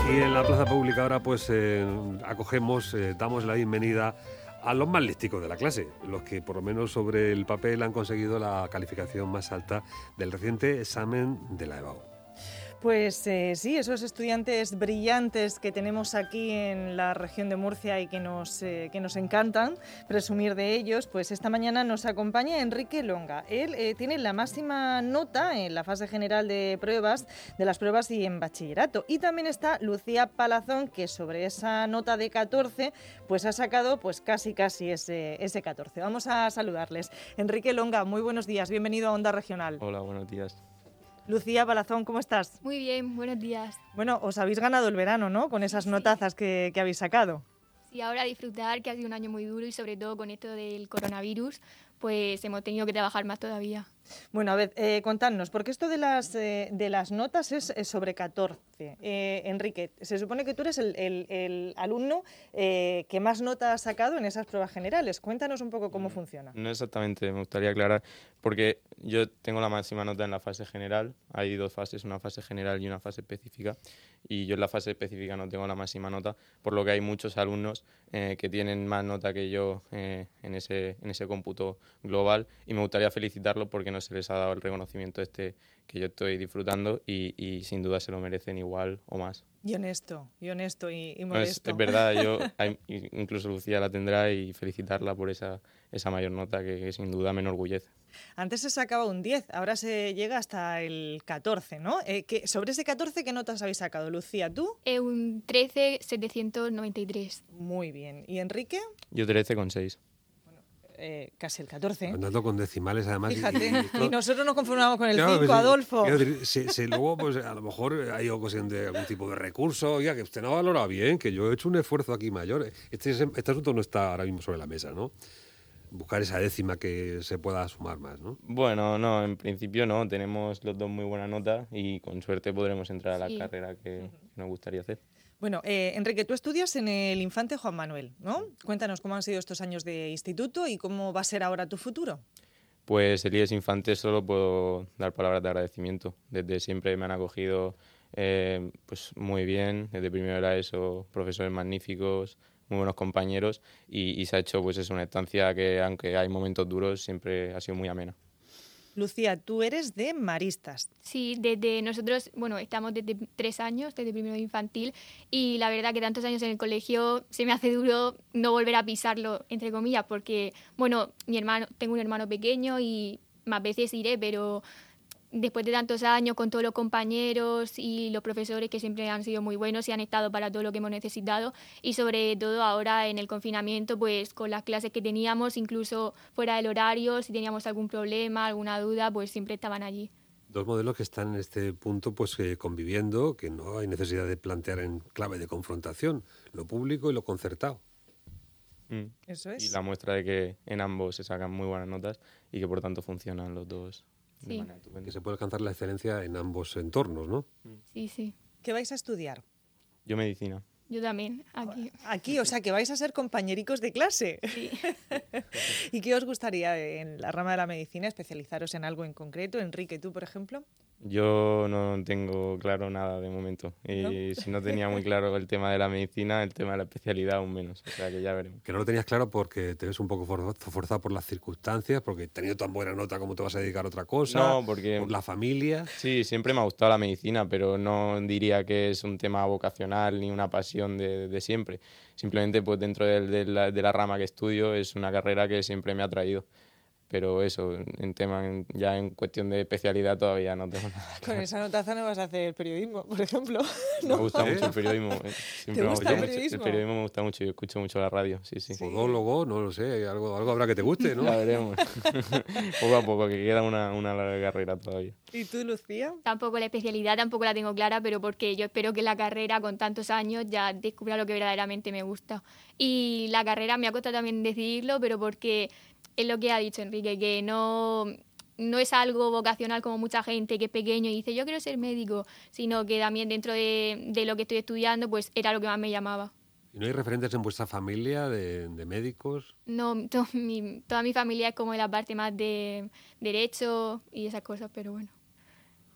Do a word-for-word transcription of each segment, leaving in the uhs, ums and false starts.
Y en la plaza pública ahora pues eh, acogemos, eh, damos la bienvenida a los más listicos de la clase, los que por lo menos sobre el papel han conseguido la calificación más alta del reciente examen de la EBAU. Pues eh, sí, esos estudiantes brillantes que tenemos aquí en la región de Murcia y que nos, eh, que nos encantan presumir de ellos, pues esta mañana nos acompaña Enrique Longa. Él eh, tiene la máxima nota en la fase general de pruebas, de las pruebas y en bachillerato. Y también está Lucía Palazón, que sobre esa nota de catorce, pues ha sacado pues casi casi ese, ese catorce. Vamos a saludarles. Enrique Longa, muy buenos días, bienvenido a Onda Regional. Hola, buenos días. Lucía Palazón, ¿cómo estás? Muy bien, buenos días. Bueno, os habéis ganado el verano, ¿no? Con esas Sí. notazas que, que habéis sacado. Sí, ahora disfrutar, que ha sido un año muy duro y sobre todo con esto del coronavirus, pues hemos tenido que trabajar más todavía. Bueno, a ver, eh, contadnos, porque esto de las, eh, de las notas es, es sobre catorce. Eh, Enrique, se supone que tú eres el, el, el alumno eh, que más nota ha sacado en esas pruebas generales. Cuéntanos un poco cómo funciona. No exactamente, me gustaría aclarar, porque yo tengo la máxima nota en la fase general, hay dos fases, una fase general y una fase específica, y yo en la fase específica no tengo la máxima nota, por lo que hay muchos alumnos eh, que tienen más nota que yo eh, en, ese, en ese cómputo global, y me gustaría felicitarlos porque no se les ha dado el reconocimiento este que yo estoy disfrutando y, y sin duda se lo merecen igual o más. Y honesto, y honesto y, y No, es, modesto. es verdad, yo hay- incluso Lucía la tendrá y felicitarla por esa, esa mayor nota que, que sin duda me enorgullece. Antes se sacaba un diez, ahora se llega hasta el catorce, ¿no? Eh, que, sobre ese catorce, ¿qué notas habéis sacado? Lucía, ¿tú? Es un trece setecientos noventa y tres. Muy bien. ¿Y Enrique? Yo trece con seis. Eh, casi el catorce. Andando con decimales además. y- Fíjate, y- y nosotros nos conformamos con el Claro, cinco, pues, Adolfo. quiero decir, si, si luego, pues a lo mejor hay ocasión de algún tipo de recurso, oiga, que usted no ha valorado bien, que yo he hecho un esfuerzo aquí mayor. Este, este asunto no está ahora mismo sobre la mesa, ¿no? Buscar esa décima que se pueda sumar más, ¿no? Bueno, no, en principio no, tenemos los dos muy buena nota y con suerte podremos entrar a la Sí. carrera que nos gustaría hacer. Bueno, eh, Enrique, tú estudias en el Infante Juan Manuel, ¿no? Cuéntanos cómo han sido estos años de instituto y cómo va a ser ahora tu futuro. Pues el I E S Infantes solo puedo dar palabras de agradecimiento. Desde siempre me han acogido eh, pues muy bien, desde primero era eso, profesores magníficos, muy buenos compañeros y, y se ha hecho pues es una estancia que aunque hay momentos duros siempre ha sido muy amena. Lucía, tú eres de Maristas. Sí, desde nosotros, bueno, estamos desde tres años, desde primero de infantil, y la verdad que tantos años en el colegio se me hace duro no volver a pisarlo, entre comillas, porque, bueno, mi hermano, tengo un hermano pequeño y más veces iré, pero después de tantos años con todos los compañeros y los profesores que siempre han sido muy buenos y han estado para todo lo que hemos necesitado y sobre todo ahora en el confinamiento pues con las clases que teníamos, incluso fuera del horario, si teníamos algún problema, alguna duda, pues siempre estaban allí. Dos modelos que están en este punto pues eh, conviviendo, que no hay necesidad de plantear en clave de confrontación, lo público y lo concertado. Mm. Eso es. Y la muestra de que en ambos se sacan muy buenas notas y que por tanto funcionan los dos de Sí. manera estupenda. Que se puede alcanzar la excelencia en ambos entornos, ¿no? Sí, sí, ¿Qué vais a estudiar? Yo medicina. yo también, aquí. Aquí, o sea, que vais a ser compañericos de clase. Sí. ¿Y qué os gustaría en la rama de la medicina, especializaros en algo en concreto? Enrique, ¿tú, por ejemplo? Yo no tengo claro nada de momento y si no tenía muy claro el tema de la medicina, el tema de la especialidad aún menos, o sea que ya veremos. Que no lo tenías claro porque te ves un poco for- forzado por las circunstancias, porque teniendo tan buena nota, ¿cómo te vas a dedicar a otra cosa? No, porque Por la familia. sí, siempre me ha gustado la medicina, pero no diría que es un tema vocacional ni una pasión de, de siempre. Simplemente pues dentro de, de la, de la rama que estudio es una carrera que siempre me ha atraído. Pero eso, en tema, en- ya en cuestión de especialidad todavía no tengo nada Con claro. esa notaza no vas a hacer periodismo, por ejemplo. Me gusta ¿Eh? mucho el periodismo. eh, siempre me ha gusta gustado el mucho. periodismo? El periodismo me gusta mucho, yo escucho mucho la radio, sí, sí. Podólogo, no lo sé, algo, algo habrá que te guste, ¿no? Ya veremos. Poco a poco, que queda una, una larga carrera todavía. ¿Y tú, Lucía? Tampoco la especialidad, tampoco la tengo clara, pero porque yo espero que la carrera con tantos años ya descubra lo que verdaderamente me gusta. Y la carrera me ha costado también decidirlo, pero porque es lo que ha dicho Enrique, que no, no es algo vocacional como mucha gente que es pequeño y dice yo quiero ser médico, sino que también dentro de, de lo que estoy estudiando pues era lo que más me llamaba. ¿Y no hay referentes en vuestra familia de, de médicos? No, to- mi- toda mi familia es como de la parte más de derecho y esas cosas, pero bueno.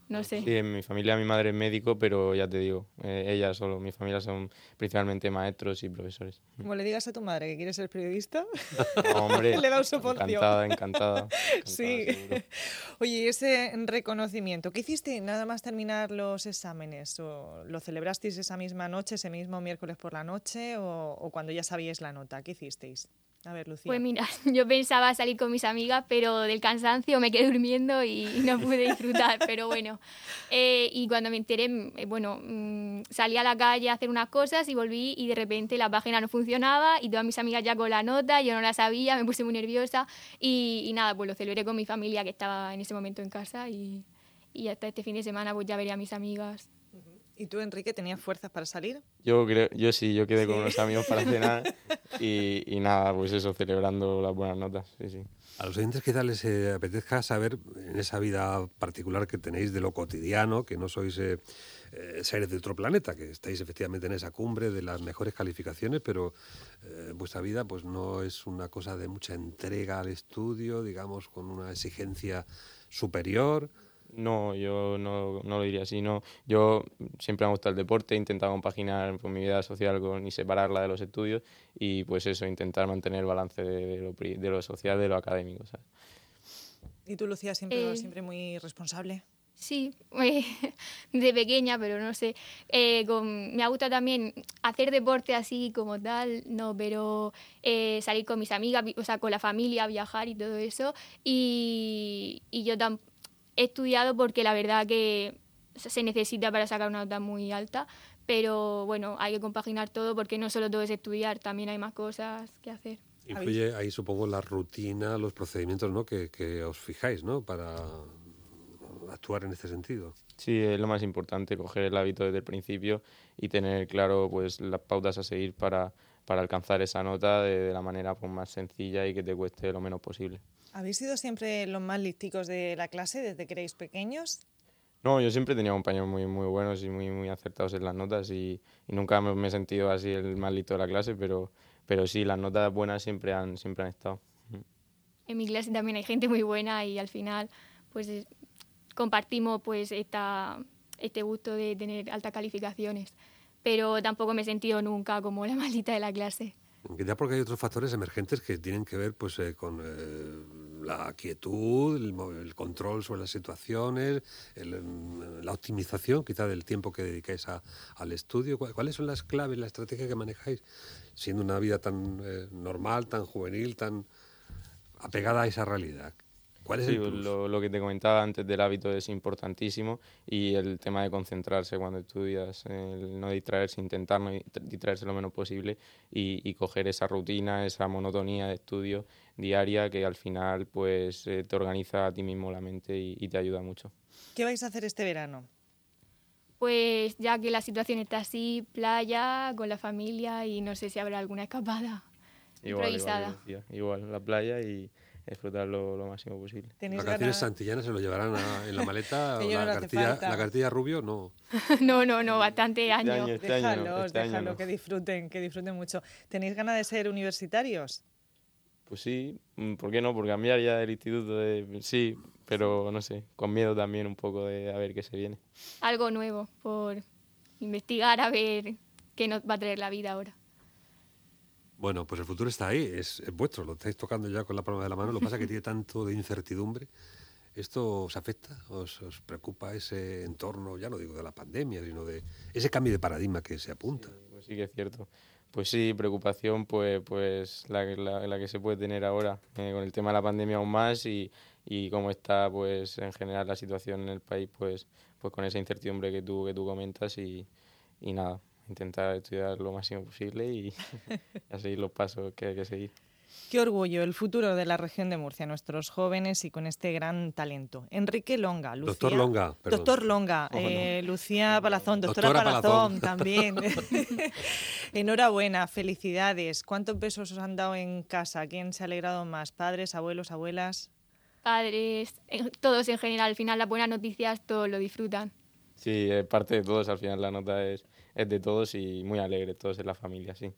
no sé. Sí, en mi familia mi madre es médico, pero ya te digo, eh, ella solo, mi familia son principalmente maestros y profesores. Como le digas a tu madre que quieres ser periodista, No, hombre, le da un soporte. encantada, encantada, encantada, Sí. seguro. Oye, ¿y ese reconocimiento, ¿qué hiciste nada más terminar los exámenes? ¿O lo celebrasteis esa misma noche, ese mismo miércoles por la noche, o, o cuando ya sabíais la nota? ¿Qué hicisteis? A ver, Lucía. Pues mira, yo pensaba salir con mis amigas, pero del cansancio me quedé durmiendo y no pude disfrutar, pero bueno. Eh, y cuando me enteré, eh, bueno, mmm, salí a la calle a hacer unas cosas y volví y de repente la página no funcionaba y todas mis amigas ya con la nota, yo no la sabía, me puse muy nerviosa y, y nada, pues lo celebré con mi familia que estaba en ese momento en casa y, y hasta este fin de semana pues ya veré a mis amigas. ¿Y tú, Enrique, tenías fuerzas para salir? Yo creo, yo sí, yo quedé ¿Sí? con unos amigos para cenar y, y nada, pues eso, celebrando las buenas notas, sí, sí. A los oyentes quizás les eh, apetezca saber en esa vida particular que tenéis de lo cotidiano, que no sois eh, eh, seres de otro planeta, que estáis efectivamente en esa cumbre de las mejores calificaciones, pero eh, vuestra vida pues no es una cosa de mucha entrega al estudio, digamos, con una exigencia superior. No, yo no, no lo diría así, no. Yo siempre me ha gustado el deporte, he intentado compaginar pues, mi vida social con, y separarla de los estudios y pues eso, intentar mantener el balance de, de, lo, pri- de lo social, de lo académico, ¿sabes? ¿Y tú, Lucía, siempre, Eh, siempre muy responsable? Sí, eh, de pequeña, pero no sé. Eh, con, me gusta también hacer deporte así como tal, no, pero eh, salir con mis amigas, vi- o sea, con la familia, viajar y todo eso. Y, y yo tam- he estudiado porque la verdad que se necesita para sacar una nota muy alta, pero bueno, hay que compaginar todo porque no solo todo es estudiar, también hay más cosas que hacer. Influye ahí, supongo, la rutina, los procedimientos, ¿no?, que, que os fijáis, ¿no?, para actuar en este sentido. Sí, es lo más importante, coger el hábito desde el principio y tener claro pues las pautas a seguir para, para alcanzar esa nota de, de la manera pues, más sencilla y que te cueste lo menos posible. ¿Habéis sido siempre los más listicos de la clase desde que erais pequeños? No, yo siempre tenía compañeros muy, muy buenos y muy, muy acertados en las notas y, y nunca me, me he sentido así el más listo de la clase, pero, pero sí, las notas buenas siempre han, siempre han estado. En mi clase también hay gente muy buena y al final pues es- compartimos pues esta, este gusto de tener altas calificaciones, pero tampoco me he sentido nunca como la maldita de la clase. Quizá porque hay otros factores emergentes que tienen que ver pues, eh, con eh, la quietud, el, mo- el control sobre las situaciones, el, em, la optimización quizá del tiempo que dedicáis a- al estudio. ¿Cuál- ¿Cuáles son las claves, la estrategia que manejáis siendo una vida tan eh, normal, tan juvenil, tan apegada a esa realidad? ¿Cuál es Sí, el plus? lo, lo que te comentaba antes del hábito es importantísimo y el tema de concentrarse cuando estudias, el no distraerse, intentar no distraerse lo menos posible y, y coger esa rutina, esa monotonía de estudio diaria que al final pues eh, te organiza a ti mismo la mente y, y te ayuda mucho. ¿Qué vais a hacer este verano? Pues ya que la situación está así, playa, con la familia y no sé si habrá alguna escapada Igual, improvisada. igual, que decía, igual, la playa y disfrutarlo lo máximo posible. ¿Tenéis ¿Vacaciones ganas? santillanas se lo llevarán a- en la maleta? Que o yo no la le hace cartilla, falta. la cartilla rubio? No. No, no, no, bastante años. año, este año no, Déjalos, este año déjalos, no. que disfruten, que disfruten mucho. ¿Tenéis ganas de ser universitarios? Pues sí, mm, ¿por qué no? Por cambiar ya del instituto, de, sí, pero no sé, con miedo también un poco de a ver qué se viene. Algo nuevo por investigar a ver qué nos va a traer la vida ahora. Bueno, pues el futuro está ahí, es, es vuestro, lo estáis tocando ya con la palma de la mano. Lo que pasa es que tiene tanto de incertidumbre. ¿Esto os afecta? ¿Os, os preocupa ese entorno, ya no digo de la pandemia, sino de ese cambio de paradigma que se apunta? Sí, pues sí que es cierto. Pues sí, preocupación, pues, pues la, la, la que se puede tener ahora eh, con el tema de la pandemia aún más y, y cómo está, pues, en general la situación en el país, pues, pues con esa incertidumbre que tú, que tú comentas y, y nada, intentar estudiar lo máximo posible y a seguir los pasos que hay que seguir. Qué orgullo, el futuro de la región de Murcia, nuestros jóvenes y con este gran talento. Enrique Longa, Lucía. Doctor Longa, perdón. Doctor Longa, Oh, no. eh, Lucía Palazón, doctora, Doctora Palazón, Palazón. también. Enhorabuena, felicidades. ¿Cuántos besos os han dado en casa? ¿Quién se ha alegrado más? ¿Padres, abuelos, abuelas? Padres, eh, todos en general, al final las buenas noticias todos lo disfrutan. Sí, es parte de todos, al final la nota es, es de todos y muy alegre, todos en la familia, sí.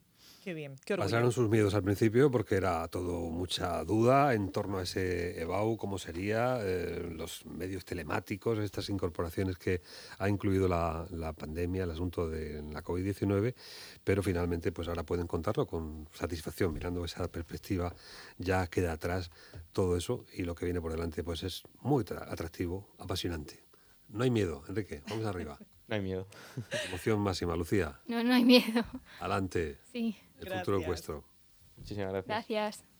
Qué bien, qué orgullo. Pasaron sus miedos al principio porque era todo mucha duda en torno a ese E B A U, cómo sería, eh, los medios telemáticos, estas incorporaciones que ha incluido la, la pandemia, el asunto de la COVID diecinueve, pero finalmente pues ahora pueden contarlo con satisfacción, mirando esa perspectiva, ya queda atrás todo eso y lo que viene por delante pues es muy atractivo, apasionante. No hay miedo, Enrique, vamos arriba. No hay miedo. Emoción máxima, Lucía. No, no hay miedo. Adelante. Sí. El futuro es Gracias. vuestro. Muchísimas gracias. Gracias.